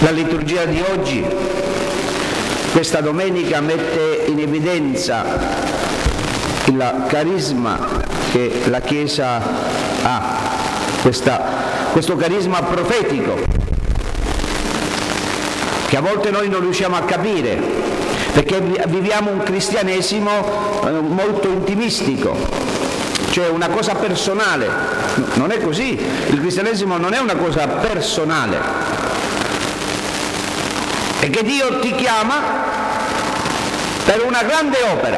La liturgia di oggi, questa domenica, mette in evidenza il carisma che la Chiesa ha, questo carisma profetico, che a volte noi non riusciamo a capire, perché viviamo un cristianesimo molto intimistico, cioè una cosa personale. Non è così, il cristianesimo non è una cosa personale. E che Dio ti chiama per una grande opera.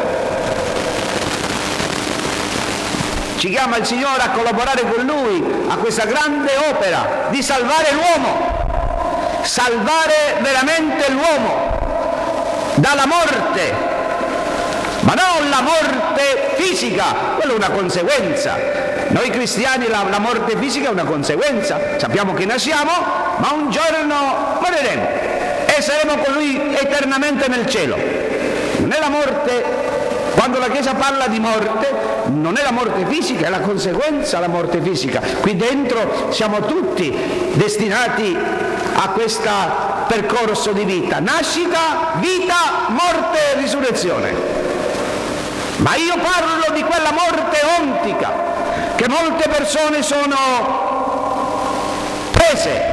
Ci chiama il Signore a collaborare con Lui a questa grande opera di salvare l'uomo, salvare veramente l'uomo dalla morte, ma non la morte fisica, quella è una conseguenza. Noi cristiani la morte fisica è una conseguenza, sappiamo che nasciamo, ma un giorno moriremo e saremo con Lui eternamente nel cielo. Non è la morte, quando la Chiesa parla di morte, non è la morte fisica, è la conseguenza la morte fisica. Qui dentro siamo tutti destinati a questo percorso di vita, nascita, vita, morte e risurrezione. Ma io parlo di quella morte ontica, che molte persone sono prese,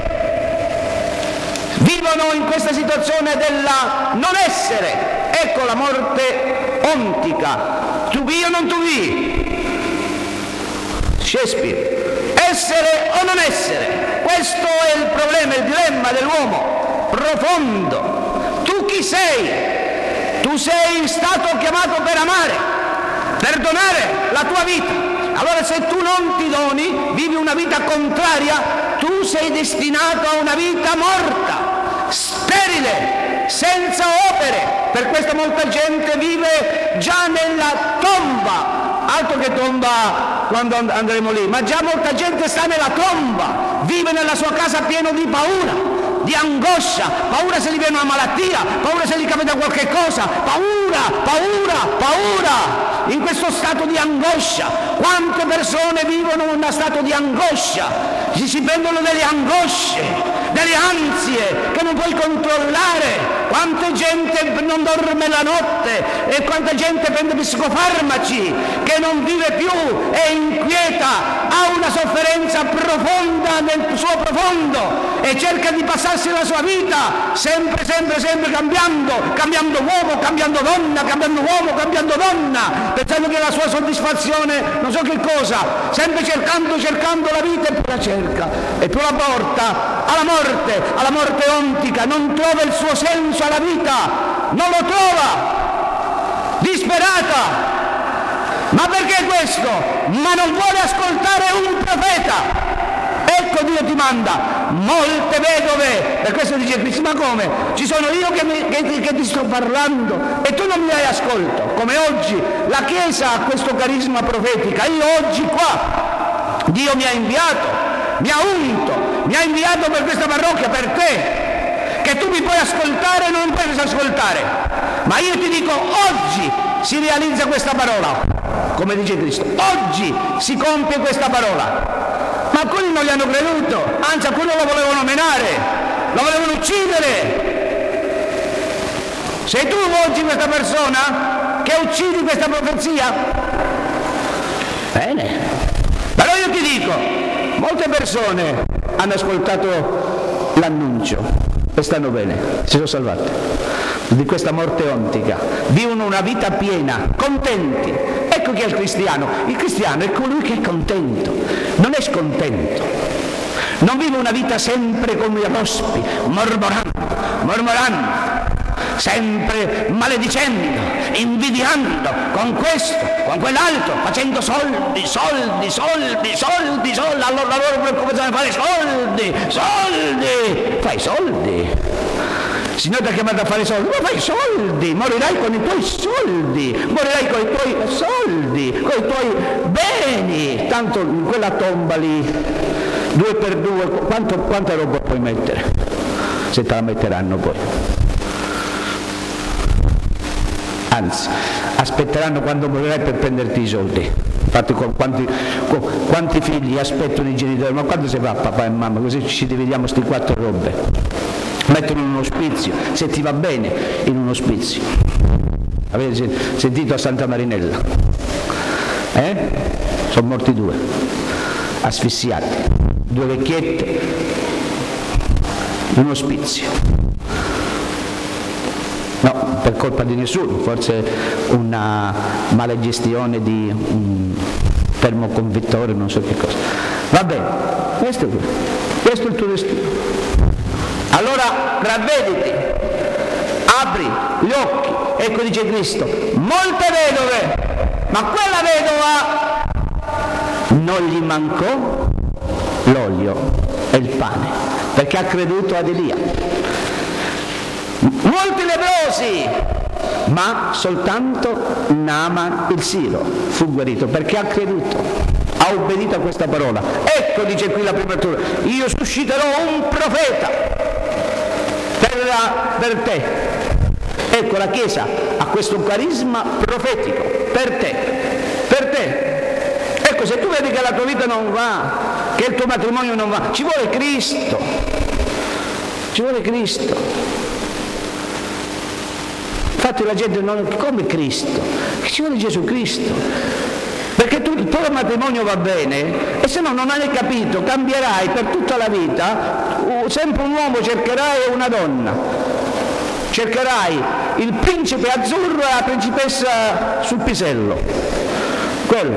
vivono in questa situazione della non essere. Ecco la morte ontica. Tu vi o non tu vi? Shakespeare. Essere o non essere? Questo è il problema, il dilemma dell'uomo profondo. Tu chi sei? Tu sei stato chiamato per amare, per donare la tua vita. Allora se tu non ti doni, vivi una vita contraria, tu sei destinato a una vita morta, sterile, senza opere. Per questo molta gente vive già nella tomba, altro che tomba quando andremo lì, ma già molta gente sta nella tomba, vive nella sua casa pieno di paura, di angoscia, paura se gli viene una malattia, paura se gli capita qualche cosa, paura, in questo stato di angoscia. Quante persone vivono in uno stato di angoscia, si prendono delle angosce, delle ansie che non puoi controllare. Quanta gente non dorme la notte e quanta gente prende psicofarmaci, che non vive più, è inquieta, ha una sofferenza profonda nel suo profondo e cerca di passarsi la sua vita sempre cambiando uomo, cambiando donna, pensando che la sua soddisfazione non so che cosa, sempre cercando la vita e poi la cerca e poi la porta alla morte ontica, non trova il suo senso alla vita, non lo trova, disperata. Ma perché questo? Ma non vuole ascoltare un profeta. Ecco Dio ti manda molte vedove, per questo dice Cristo, ma come? Ci sono io che ti sto parlando e tu non mi dai ascolto. Come oggi la Chiesa ha questo carisma profetico, io oggi qua Dio mi ha inviato, mi ha unto, mi ha inviato per questa parrocchia, per te, che tu mi puoi ascoltare o non puoi ascoltare, ma io ti dico oggi si realizza questa parola, come dice Cristo, oggi si compie questa parola. Ma alcuni non gli hanno creduto, anzi alcuni lo volevano menare, lo volevano uccidere. Sei tu oggi questa persona che uccidi questa profezia? Bene, però io ti dico, molte persone hanno ascoltato l'annuncio e stanno bene, si sono salvate di questa morte ontica, vivono una vita piena, contenti. Ecco chi è il cristiano è colui che è contento, non è scontento, non vive una vita sempre come i rospi, mormorando, sempre maledicendo, invidiando con questo, con quell'altro, facendo soldi, allora la loro preoccupazione è fare soldi, fai soldi. Il Signore ti ha chiamato a fare soldi, ma fai soldi, morirai con i tuoi soldi, morirai con i tuoi soldi, con i tuoi beni, tanto in quella tomba lì, 2x2, quanta roba puoi mettere, se te la metteranno poi. Anzi, aspetteranno quando morirai per prenderti i soldi. Infatti quanti figli aspettano i genitori, ma quando si va papà e mamma, così ci dividiamo sti 4 robe. mettono in un ospizio, se ti va bene, in un ospizio. Avete sentito a Santa Marinella? Sono morti 2, asfissiati, 2 vecchiette, in un ospizio. No, per colpa di nessuno, forse una malagestione di un termoconvettore, non so che cosa. Va bene, questo è il tuo destino. Allora ravvediti, apri gli occhi, ecco dice Cristo, molte vedove, ma quella vedova non gli mancò l'olio e il pane, perché ha creduto ad Elia. Molti leprosi, ma soltanto Naaman il Siro fu guarito, perché ha creduto, ha obbedito a questa parola. Ecco, dice qui la prima lettura, io susciterò un profeta per te. Ecco, la Chiesa ha questo carisma profetico per te. Ecco, se tu vedi che la tua vita non va, che il tuo matrimonio non va, ci vuole Cristo. Infatti la gente non come Cristo, ci vuole Gesù Cristo, perché il tuo matrimonio va bene e se no non hai capito, cambierai per tutta la vita, sempre un uomo cercherai e una donna, cercherai il principe azzurro e la principessa sul pisello, quello,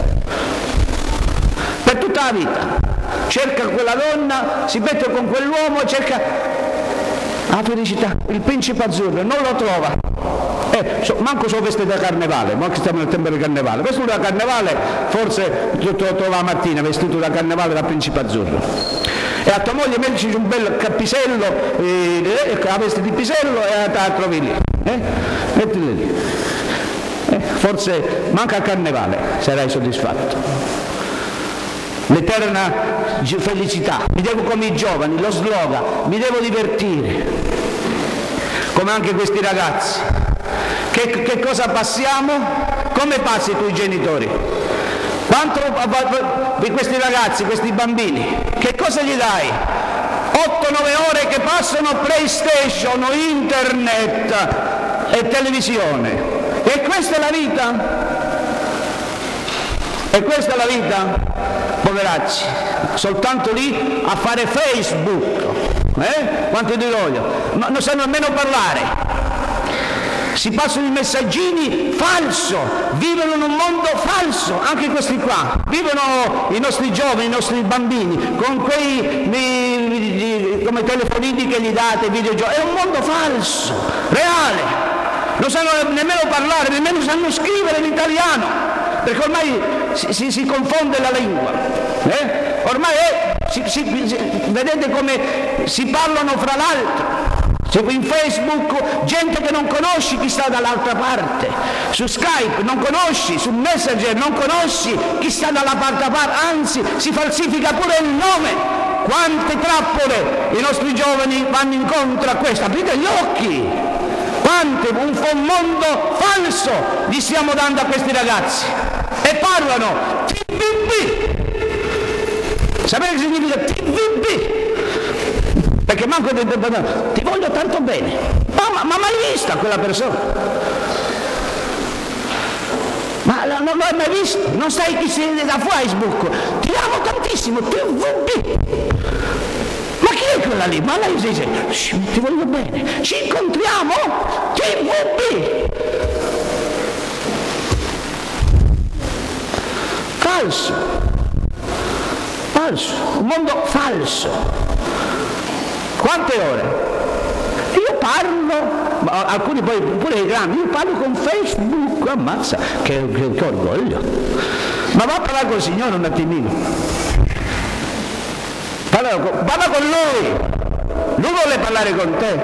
per tutta la vita, cerca quella donna, si mette con quell'uomo e cerca la felicità, il principe azzurro, non lo trova. Manco so vestito da carnevale, ma che stiamo nel tempo del carnevale, vestito da carnevale, forse lo trova la mattina, vestito da carnevale da principe azzurro. E a tua moglie metti un bel pisello, la veste di pisello e la trovi lì, mettili lì. Forse manca il carnevale, sarai soddisfatto. L'eterna felicità, mi devo come i giovani, lo slogan, mi devo divertire, come anche questi ragazzi. Che cosa passiamo? Come passi tu i genitori? Quanto di questi ragazzi, questi bambini, che cosa gli dai? 8-9 ore che passano PlayStation, internet e televisione. E questa è la vita? E questa è la vita? Poveracci, soltanto lì a fare Facebook. Quanti di loro? Ma non sanno nemmeno parlare. Si passano i messaggini falso, vivono in un mondo falso, anche questi qua, vivono i nostri giovani, i nostri bambini, con quei come telefonini che gli date, videogiochi, è un mondo falso, reale, non sanno nemmeno parlare, nemmeno sanno scrivere l'italiano, perché ormai si confonde la lingua, ormai vedete come si parlano fra l'altro. In Facebook gente che non conosci chi sta dall'altra parte, su Skype non conosci, su Messenger non conosci chi sta dall'altra parte, anzi si falsifica pure il nome. Quante trappole i nostri giovani vanno incontro a questo, aprite gli occhi, un mondo falso gli stiamo dando a questi ragazzi e parlano TVB, sapete che significa TVB? Perché manco ti voglio tanto bene, ma mai vista quella persona? Ma non l'hai mai visto? Non sai chi sei da Facebook? Ti amo tantissimo, TVB. Ma chi è quella lì? Ma lei dice, ti voglio bene, ci incontriamo? TVB. Falso, un mondo falso. Quante ore? Io parlo, alcuni poi pure i grandi, io parlo con Facebook, ammazza, che orgoglio. Ma va a parlare col Signore un attimino. Parla con Lui. Lui vuole parlare con te.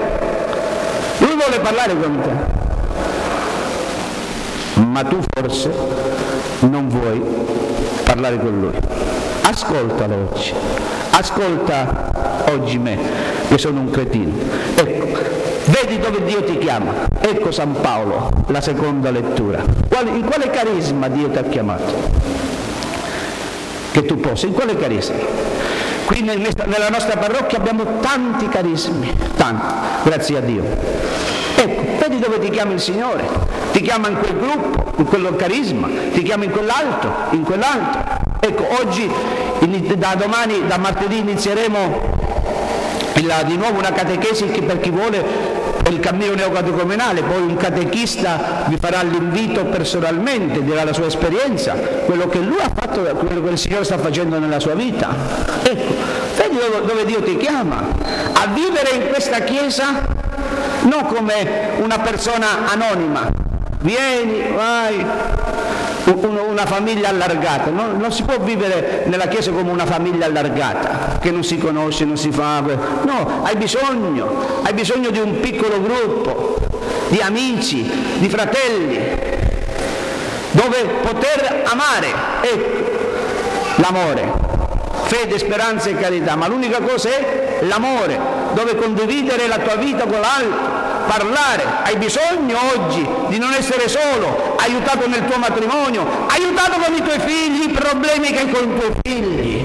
Ma tu forse non vuoi parlare con Lui. Ascoltalo oggi. Ascolta oggi me, che sono un cretino. Ecco, vedi dove Dio ti chiama. Ecco San Paolo, la seconda lettura. In quale carisma Dio ti ha chiamato? Che tu possa, in quale carisma? Qui nella nostra parrocchia abbiamo tanti carismi, tanti, grazie a Dio. Ecco, vedi dove ti chiama il Signore, ti chiama in quel gruppo, in quel carisma, ti chiama in quell'altro, in quell'altro. Ecco, oggi, da domani, da martedì inizieremo di nuovo una catechesi per chi vuole per il cammino neocatecumenale, poi un catechista vi farà l'invito personalmente, dirà la sua esperienza, quello che lui ha fatto, quello che il Signore sta facendo nella sua vita. Ecco, vedi dove Dio ti chiama, a vivere in questa Chiesa non come una persona anonima, vieni, vai, una famiglia allargata. Non si può vivere nella Chiesa come una famiglia allargata, che non si conosce, non si fa. No, hai bisogno di un piccolo gruppo, di amici, di fratelli, dove poter amare. Ecco, l'amore, fede, speranza e carità, ma l'unica cosa è l'amore, dove condividere la tua vita con l'altro, parlare. Hai bisogno oggi di non essere solo, aiutato nel tuo matrimonio, aiutato con i tuoi figli, i problemi che hai con i tuoi figli,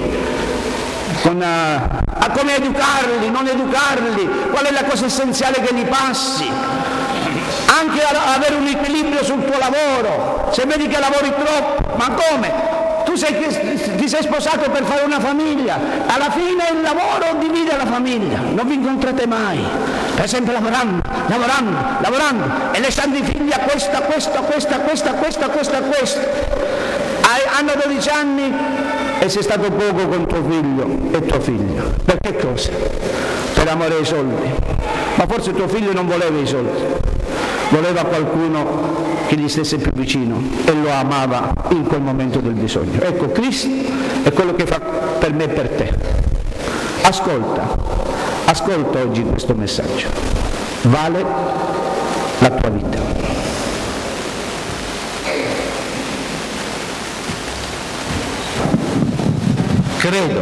a come educarli, non educarli, qual è la cosa essenziale che gli passi, anche avere un equilibrio sul tuo lavoro. Se vedi che lavori troppo, ma come? Tu ti sei sposato per fare una famiglia, alla fine il lavoro divide la famiglia, non vi incontrate mai, per esempio lavorando, e lasciando i figli a questo. Hanno 12 anni e sei stato poco con tuo figlio e tuo figlio. Per che cosa? Per amore ai soldi. Ma forse tuo figlio non voleva i soldi, voleva qualcuno che gli stesse più vicino e lo amava in quel momento del bisogno. Ecco, Cristo è quello che fa per me e per te. Ascolta oggi questo messaggio, vale la tua vita. Credo